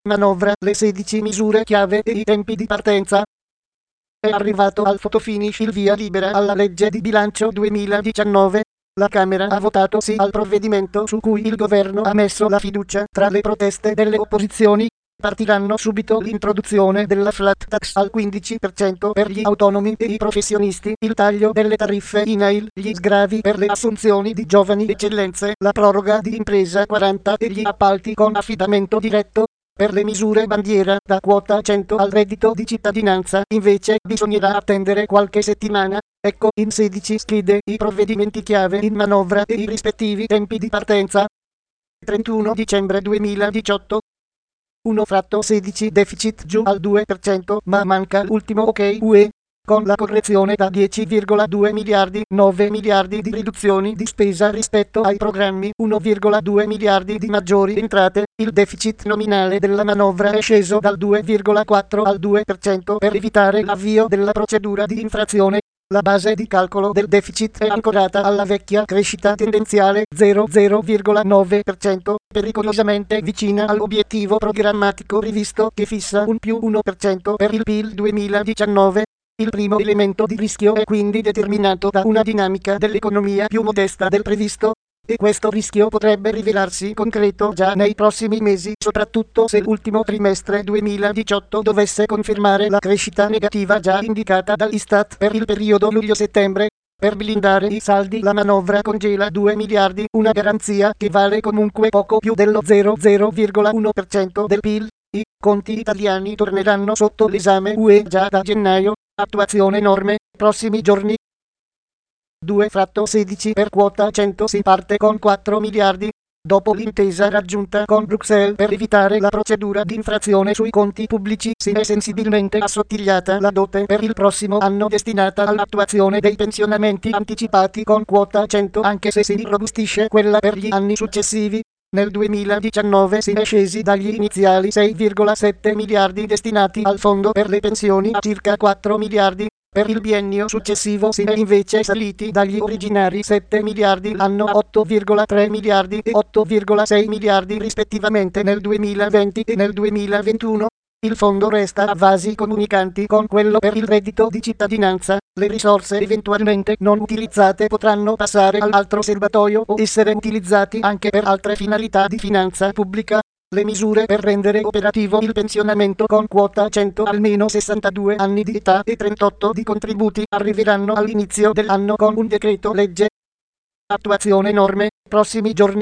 manovra, le 16 misure chiave e i tempi di partenza. È arrivato al fotofinish il via libera alla legge di bilancio 2019. La Camera ha votato sì al provvedimento su cui il governo ha messo la fiducia. Tra le proteste delle opposizioni partiranno subito l'introduzione della flat tax al 15% per gli autonomi e i professionisti, il taglio delle tariffe INAIL, gli sgravi per le assunzioni di giovani eccellenze, la proroga di Impresa 40 e gli appalti con affidamento diretto. Per le misure bandiera da quota 100 al reddito di cittadinanza, invece, bisognerà attendere qualche settimana. Ecco in 16 schede i provvedimenti chiave in manovra e i rispettivi tempi di partenza. 31 dicembre 2018. 1/16 deficit giù al 2%, ma manca l'ultimo ok UE. Con la correzione da 10,2 miliardi, 9 miliardi di riduzioni di spesa rispetto ai programmi, 1,2 miliardi di maggiori entrate, il deficit nominale della manovra è sceso dal 2,4 al 2% per evitare l'avvio della procedura di infrazione. La base di calcolo del deficit è ancorata alla vecchia crescita tendenziale 0,9%, pericolosamente vicina all'obiettivo programmatico rivisto che fissa un più 1% per il PIL 2019. Il primo elemento di rischio è quindi determinato da una dinamica dell'economia più modesta del previsto, e questo rischio potrebbe rivelarsi concreto già nei prossimi mesi, soprattutto se l'ultimo trimestre 2018 dovesse confermare la crescita negativa già indicata dall'Istat per il periodo luglio-settembre. Per blindare i saldi la manovra congela 2 miliardi, una garanzia che vale comunque poco più dello 0,1% del PIL. I conti italiani torneranno sotto l'esame UE già da gennaio. Attuazione norme, prossimi giorni. 2/16 per quota 100 si parte con 4 miliardi. Dopo l'intesa raggiunta con Bruxelles per evitare la procedura di infrazione sui conti pubblici, si è sensibilmente assottigliata la dote per il prossimo anno destinata all'attuazione dei pensionamenti anticipati con quota 100, anche se si irrobustisce quella per gli anni successivi. Nel 2019 si è scesi dagli iniziali 6,7 miliardi destinati al fondo per le pensioni a circa 4 miliardi. Per il biennio successivo si è invece saliti dagli originari 7 miliardi l'anno a 8,3 miliardi e 8,6 miliardi rispettivamente nel 2020 e nel 2021. Il fondo resta a vasi comunicanti con quello per il reddito di cittadinanza. Le risorse eventualmente non utilizzate potranno passare all'altro serbatoio o essere utilizzati anche per altre finalità di finanza pubblica. Le misure per rendere operativo il pensionamento con quota 100 almeno 62 anni di età e 38 di contributi arriveranno all'inizio dell'anno con un decreto legge. Attuazione norme, prossimi giorni.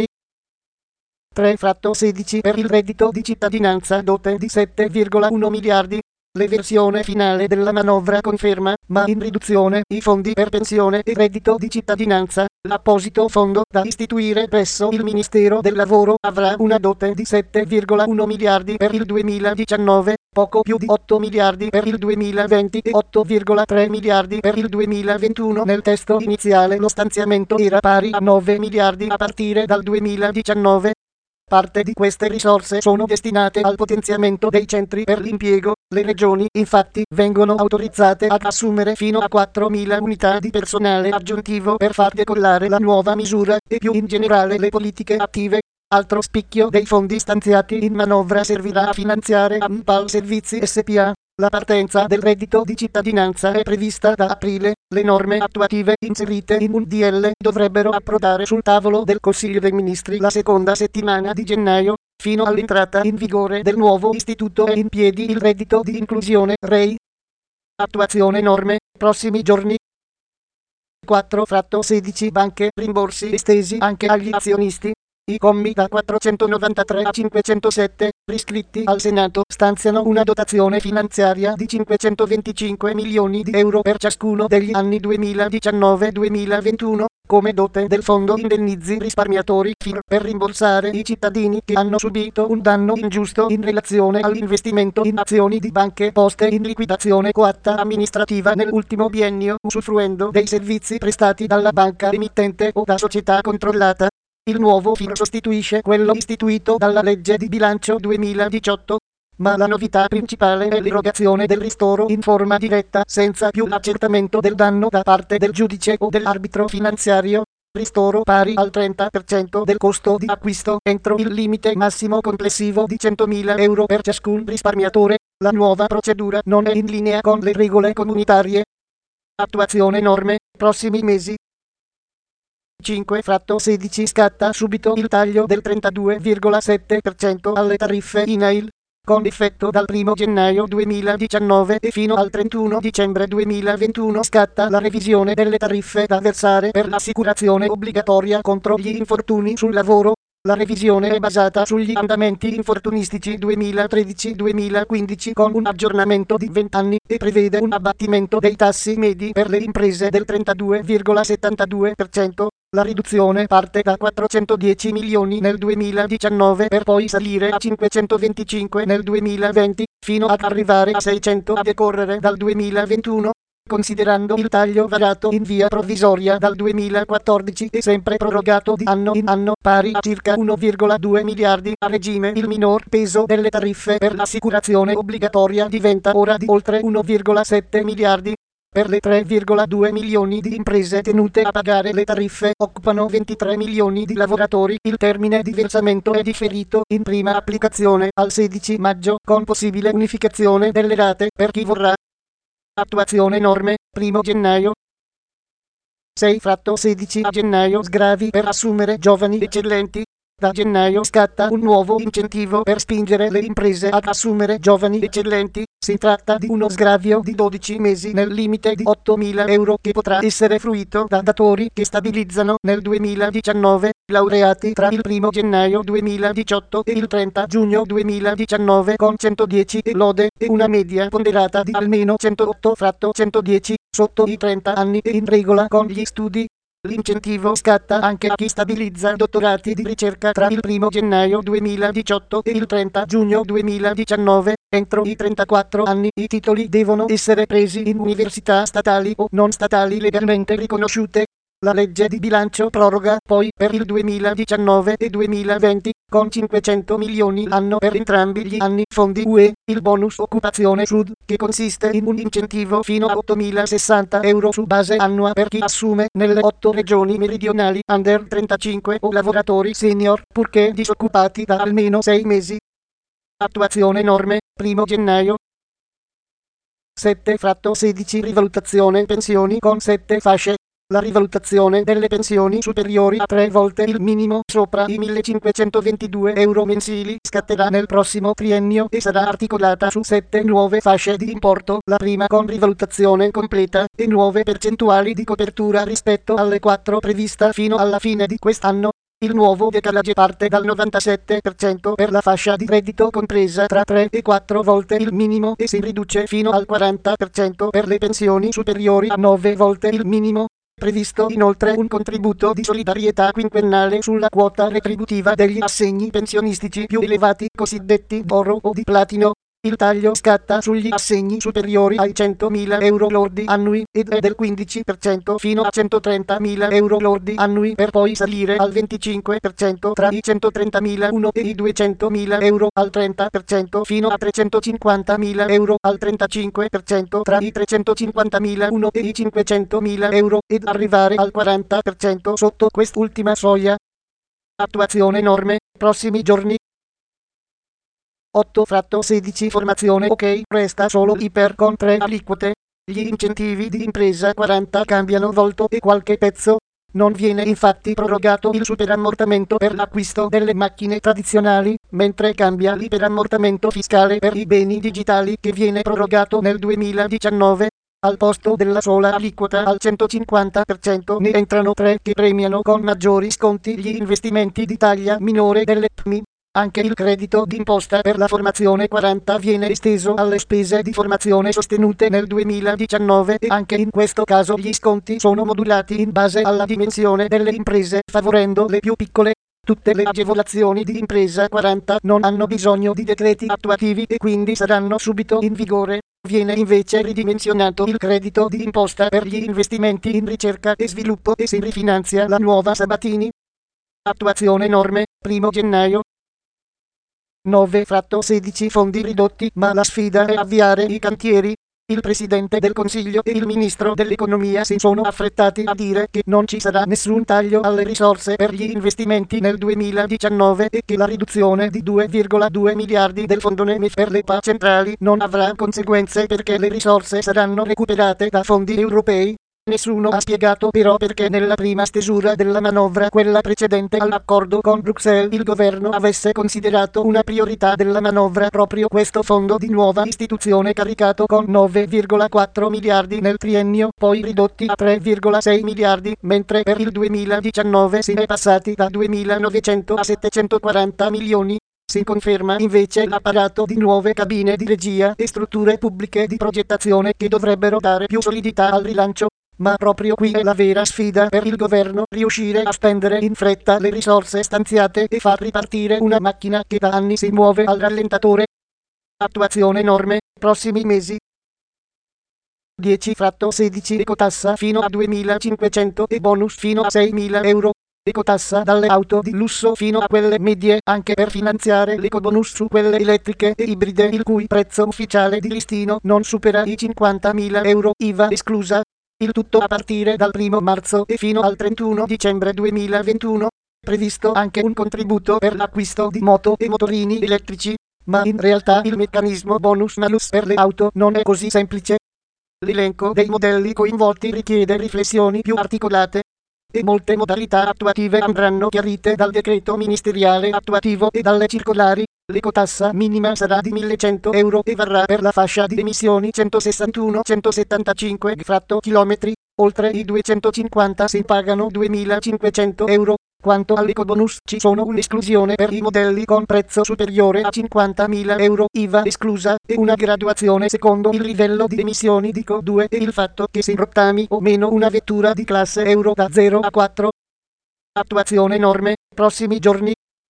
3/16 per il reddito di cittadinanza, dote di 7,1 miliardi. La versione finale della manovra conferma, ma in riduzione, i fondi per pensione e reddito di cittadinanza. L'apposito fondo da istituire presso il Ministero del Lavoro avrà una dote di 7,1 miliardi per il 2019, poco più di 8 miliardi per il 2020 e 8,3 miliardi per il 2021. Nel testo iniziale lo stanziamento era pari a 9 miliardi a partire dal 2019. Parte di queste risorse sono destinate al potenziamento dei centri per l'impiego. Le regioni, infatti, vengono autorizzate ad assumere fino a 4.000 unità di personale aggiuntivo per far decollare la nuova misura e più in generale le politiche attive. Altro spicchio dei fondi stanziati in manovra servirà a finanziare ANPAL Servizi SpA. La partenza del reddito di cittadinanza è prevista da aprile. Le norme attuative inserite in un DL dovrebbero approdare sul tavolo del Consiglio dei Ministri la seconda settimana di gennaio. Fino all'entrata in vigore del nuovo istituto è in piedi il reddito di inclusione REI. Attuazione norme, prossimi giorni. 4/16 banche, rimborsi estesi anche agli azionisti. I commi da 493 a 507, riscritti al Senato, stanziano una dotazione finanziaria di 525 milioni di euro per ciascuno degli anni 2019-2021, come dote del Fondo Indennizi Risparmiatori FIR, per rimborsare i cittadini che hanno subito un danno ingiusto in relazione all'investimento in azioni di banche poste in liquidazione coatta amministrativa nell'ultimo biennio, usufruendo dei servizi prestati dalla banca emittente o da società controllata. Il nuovo FIR sostituisce quello istituito dalla legge di bilancio 2018, ma la novità principale è l'erogazione del ristoro in forma diretta senza più l'accertamento del danno da parte del giudice o dell'arbitro finanziario. ristoro pari al 30% del costo di acquisto entro il limite massimo complessivo di 100.000 euro per ciascun risparmiatore. La nuova procedura non è in linea con le regole comunitarie. Attuazione norme, prossimi mesi. 5/16 scatta subito il taglio del 32,7% alle tariffe INAIL, con effetto dal 1 gennaio 2019 e fino al 31 dicembre 2021 scatta la revisione delle tariffe da versare per l'assicurazione obbligatoria contro gli infortuni sul lavoro. La revisione è basata sugli andamenti infortunistici 2013-2015 con un aggiornamento di 20 anni e prevede un abbattimento dei tassi medi per le imprese del 32,72%. La riduzione parte da 410 milioni nel 2019 per poi salire a 525 nel 2020, fino ad arrivare a 600 a decorrere dal 2021. Considerando il taglio varato in via provvisoria dal 2014 e sempre prorogato di anno in anno pari a circa 1,2 miliardi a regime, il minor peso delle tariffe per l'assicurazione obbligatoria diventa ora di oltre 1,7 miliardi. Per le 3,2 milioni di imprese tenute a pagare le tariffe occupano 23 milioni di lavoratori. Il termine di versamento è differito in prima applicazione al 16 maggio con possibile unificazione delle rate per chi vorrà. Attuazione norme, 1 gennaio. 6/16 a gennaio sgravi per assumere giovani eccellenti. Da gennaio scatta un nuovo incentivo per spingere le imprese ad assumere giovani eccellenti. Si tratta di uno sgravio di 12 mesi nel limite di 8.000 euro che potrà essere fruito da datori che stabilizzano nel 2019 laureati tra il 1 gennaio 2018 e il 30 giugno 2019 con 110 e lode e una media ponderata di almeno 108/110 sotto i 30 anni e in regola con gli studi. L'incentivo scatta anche a chi stabilizza dottorati di ricerca tra il 1 gennaio 2018 e il 30 giugno 2019. Entro i 34 anni i titoli devono essere presi in università statali o non statali legalmente riconosciute. La legge di bilancio proroga poi per il 2019 e 2020 con 500 milioni l'anno per entrambi gli anni fondi UE, il bonus occupazione Sud, che consiste in un incentivo fino a 8.060 euro su base annua per chi assume nelle 8 regioni meridionali under 35 o lavoratori senior, purché disoccupati da almeno 6 mesi. Attuazione norme, 1 gennaio. 7/16 rivalutazione pensioni con 7 fasce. La rivalutazione delle pensioni superiori a 3 volte il minimo sopra i 1.522 euro mensili scatterà nel prossimo triennio e sarà articolata su 7 nuove fasce di importo, la prima con rivalutazione completa e nuove percentuali di copertura rispetto alle 4 prevista fino alla fine di quest'anno. Il nuovo decalage parte dal 97% per la fascia di reddito compresa tra 3 e 4 volte il minimo e si riduce fino al 40% per le pensioni superiori a 9 volte il minimo. Previsto inoltre un contributo di solidarietà quinquennale sulla quota retributiva degli assegni pensionistici più elevati, cosiddetti d'oro o di platino. Il taglio scatta sugli assegni superiori ai 100.000 euro lordi annui ed è del 15% fino a 130.000 euro lordi annui per poi salire al 25% tra i 130.001 e i 200.000 euro, al 30% fino a 350.000 euro, al 35% tra i 350.001 e i 500.000 euro ed arrivare al 40% sotto quest'ultima soglia. Attuazione norme, prossimi giorni. 8/16 formazione ok, resta solo iper con 3 aliquote. Gli incentivi di impresa 40 cambiano volto e qualche pezzo. Non viene infatti prorogato il superammortamento per l'acquisto delle macchine tradizionali, mentre cambia l'iperammortamento fiscale per i beni digitali che viene prorogato nel 2019. Al posto della sola aliquota al 150% ne entrano 3 che premiano con maggiori sconti gli investimenti di taglia minore delle PMI. Anche il credito d'imposta per la formazione 40 viene esteso alle spese di formazione sostenute nel 2019 e anche in questo caso gli sconti sono modulati in base alla dimensione delle imprese, favorendo le più piccole. Tutte le agevolazioni di impresa 40 non hanno bisogno di decreti attuativi e quindi saranno subito in vigore. Viene invece ridimensionato il credito di imposta per gli investimenti in ricerca e sviluppo e si rifinanzia la nuova Sabatini. Attuazione norme, 1 gennaio. 9/16 fondi ridotti, ma la sfida è avviare i cantieri. Il Presidente del Consiglio e il Ministro dell'Economia si sono affrettati a dire che non ci sarà nessun taglio alle risorse per gli investimenti nel 2019 e che la riduzione di 2,2 miliardi del fondo NEMIF per le PA centrali non avrà conseguenze perché le risorse saranno recuperate da fondi europei. Nessuno ha spiegato però perché nella prima stesura della manovra, quella precedente all'accordo con Bruxelles, il governo avesse considerato una priorità della manovra proprio questo fondo di nuova istituzione caricato con 9,4 miliardi nel triennio, poi ridotti a 3,6 miliardi, mentre per il 2019 si è passati da 2.900 a 740 milioni. Si conferma invece l'apparato di nuove cabine di regia e strutture pubbliche di progettazione che dovrebbero dare più solidità al rilancio. Ma proprio qui è la vera sfida per il governo, riuscire a spendere in fretta le risorse stanziate e far ripartire una macchina che da anni si muove al rallentatore. Attuazione norme, prossimi mesi. 10/16 ecotassa fino a 2.500 e bonus fino a 6.000 euro. Ecotassa dalle auto di lusso fino a quelle medie, anche per finanziare l'ecobonus su quelle elettriche e ibride il cui prezzo ufficiale di listino non supera i 50.000 euro, IVA esclusa. Il tutto a partire dal 1 marzo e fino al 31 dicembre 2021. Previsto anche un contributo per l'acquisto di moto e motorini elettrici, ma in realtà il meccanismo bonus-malus per le auto non è così semplice. L'elenco dei modelli coinvolti richiede riflessioni più articolate e molte modalità attuative andranno chiarite dal decreto ministeriale attuativo e dalle circolari. L'ecotassa minima sarà di 1.100 euro e varrà per la fascia di emissioni 161-175 km, oltre i 250 si pagano 2.500 euro. Quanto all'ecobonus ci sono un'esclusione per i modelli con prezzo superiore a 50.000 euro, IVA esclusa, e una graduazione secondo il livello di emissioni di CO2 e il fatto che si rottami o meno una vettura di classe Euro da 0 a 4. Attuazione norme, prossimi giorni.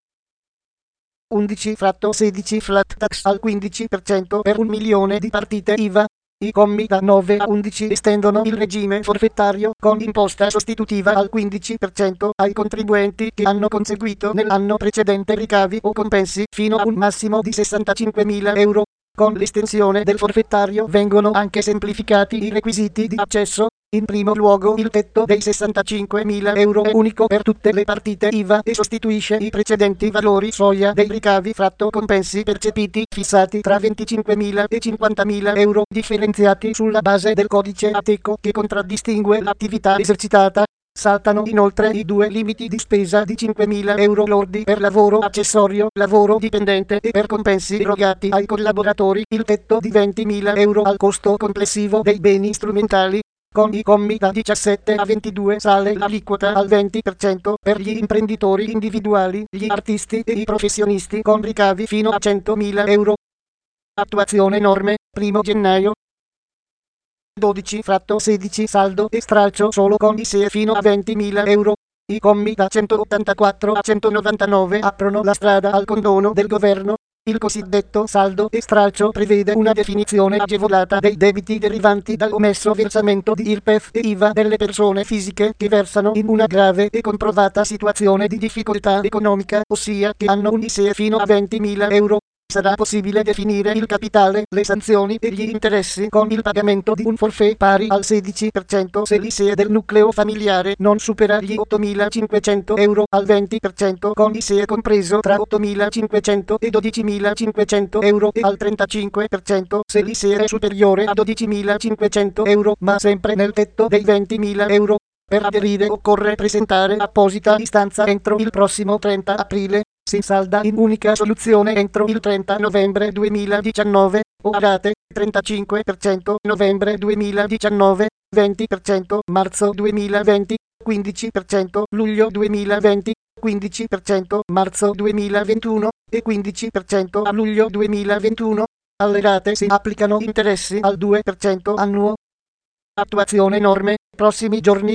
11/16 flat tax al 15% per 1 milione di partite IVA. I commi da 9 a 11 estendono il regime forfettario con imposta sostitutiva al 15% ai contribuenti che hanno conseguito nell'anno precedente ricavi o compensi fino a un massimo di 65.000 euro. Con l'estensione del forfettario vengono anche semplificati i requisiti di accesso. In primo luogo il tetto dei 65.000 euro è unico per tutte le partite IVA e sostituisce i precedenti valori soglia dei ricavi fratto compensi percepiti fissati tra 25.000 e 50.000 euro differenziati sulla base del codice Ateco che contraddistingue l'attività esercitata. Saltano inoltre i due limiti di spesa di 5.000 euro lordi per lavoro accessorio, lavoro dipendente e per compensi erogati ai collaboratori, il tetto di 20.000 euro al costo complessivo dei beni strumentali. Con i commi da 17 a 22 sale l'aliquota al 20% per gli imprenditori individuali, gli artisti e i professionisti con ricavi fino a 100.000 euro. Attuazione norme, 1 gennaio. 12/16 saldo e stralcio solo con ISEE fino a 20.000 euro. I commi da 184 a 199 aprono la strada al condono del governo. Il cosiddetto saldo e stralcio prevede una definizione agevolata dei debiti derivanti dall'omesso versamento di IRPEF e IVA delle persone fisiche che versano in una grave e comprovata situazione di difficoltà economica, ossia che hanno un ISEE fino a 20.000 euro. Sarà possibile definire il capitale, le sanzioni e gli interessi con il pagamento di un forfait pari al 16% se l'ISEE del nucleo familiare non supera gli 8.500 euro, al 20% con ISEE compreso tra 8.500 e 12.500 euro e al 35% se l'ISEE è superiore a 12.500 euro, ma sempre nel tetto dei 20.000 euro. Per aderire occorre presentare apposita istanza entro il prossimo 30 aprile. Si salda in unica soluzione entro il 30 novembre 2019, o a rate, 35% novembre 2019, 20% marzo 2020, 15% luglio 2020, 15% marzo 2021 e 15% a luglio 2021. Alle rate si applicano interessi al 2% annuo. Attuazione norme, prossimi giorni.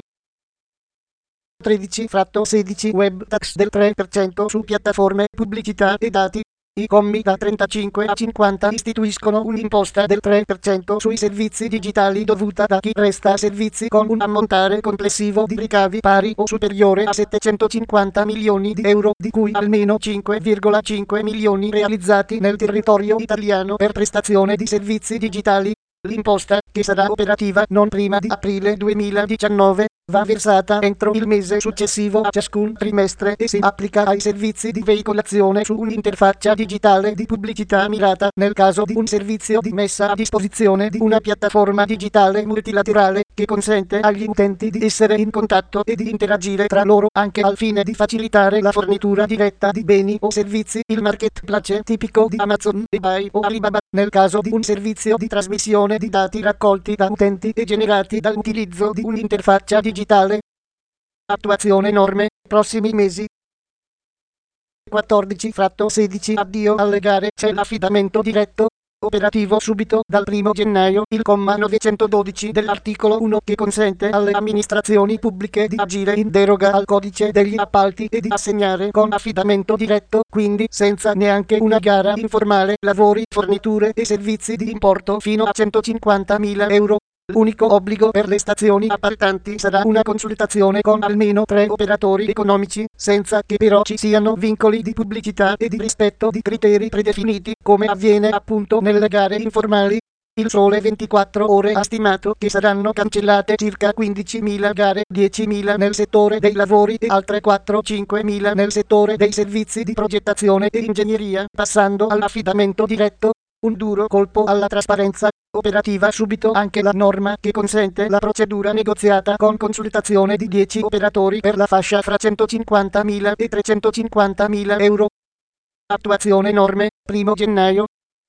13/16 web tax del 3% su piattaforme, pubblicità e dati. I commi da 35 a 50 istituiscono un'imposta del 3% sui servizi digitali dovuta da chi presta servizi con un ammontare complessivo di ricavi pari o superiore a 750 milioni di euro, di cui almeno 5,5 milioni realizzati nel territorio italiano per prestazione di servizi digitali. L'imposta, che sarà operativa non prima di aprile 2019, va versata entro il mese successivo a ciascun trimestre e si applica ai servizi di veicolazione su un'interfaccia digitale di pubblicità mirata nel caso di un servizio di messa a disposizione di una piattaforma digitale multilaterale che consente agli utenti di essere in contatto e di interagire tra loro anche al fine di facilitare la fornitura diretta di beni o servizi. Il marketplace tipico di Amazon, eBay o Alibaba nel caso di un servizio di trasmissione di dati raccolti da utenti e generati dall'utilizzo di un'interfaccia digitale. Attuazione norme, prossimi mesi. 14-16 Addio alle gare, c'è l'affidamento diretto. Operativo subito dal 1 gennaio il comma 912 dell'articolo 1 che consente alle amministrazioni pubbliche di agire in deroga al codice degli appalti e di assegnare con affidamento diretto, quindi senza neanche una gara informale, lavori, forniture e servizi di importo fino a 150.000 euro. L'unico obbligo per le stazioni appaltanti sarà una consultazione con almeno 3 operatori economici, senza che però ci siano vincoli di pubblicità e di rispetto di criteri predefiniti, come avviene appunto nelle gare informali. Il Sole 24 Ore ha stimato che saranno cancellate circa 15.000 gare, 10.000 nel settore dei lavori e altre 4-5.000 nel settore dei servizi di progettazione e ingegneria, passando all'affidamento diretto. Un duro colpo alla trasparenza. Operativa subito anche la norma che consente la procedura negoziata con consultazione di 10 operatori per la fascia fra 150.000 e 350.000 euro. Attuazione norme, 1 gennaio.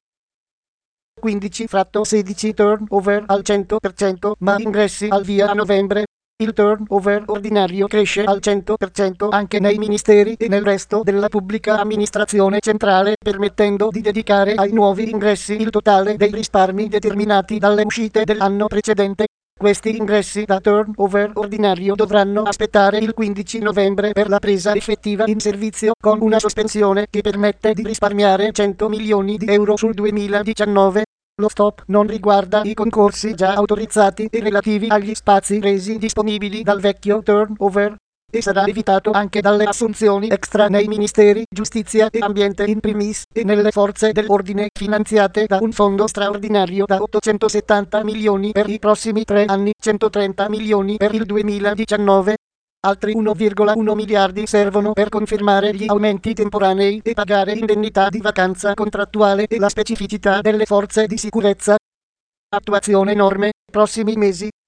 15-16 turnover al 100%, ma ingressi al via a novembre. Il turnover ordinario cresce al 100% anche nei ministeri e nel resto della pubblica amministrazione centrale, permettendo di dedicare ai nuovi ingressi il totale dei risparmi determinati dalle uscite dell'anno precedente. Questi ingressi da turnover ordinario dovranno aspettare il 15 novembre per la presa effettiva in servizio, con una sospensione che permette di risparmiare 100 milioni di euro sul 2019. Lo stop non riguarda i concorsi già autorizzati e relativi agli spazi resi disponibili dal vecchio turnover, e sarà evitato anche dalle assunzioni extra nei ministeri giustizia e ambiente in primis e nelle forze dell'ordine finanziate da un fondo straordinario da 870 milioni per i prossimi 3 anni, 130 milioni per il 2019. Altri 1,1 miliardi servono per confermare gli aumenti temporanei e pagare indennità di vacanza contrattuale e la specificità delle forze di sicurezza. Attuazione norme, prossimi mesi.